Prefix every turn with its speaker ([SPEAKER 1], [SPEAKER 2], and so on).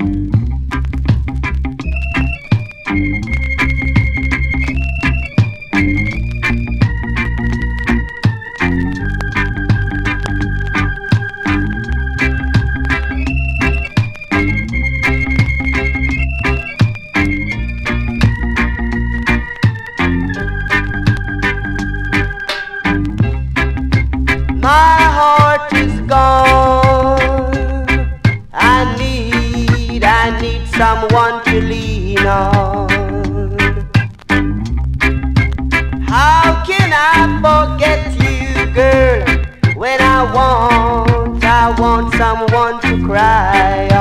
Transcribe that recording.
[SPEAKER 1] My heart is gone. I need someone to lean on. How can I forget you, girl, when I want someone to cry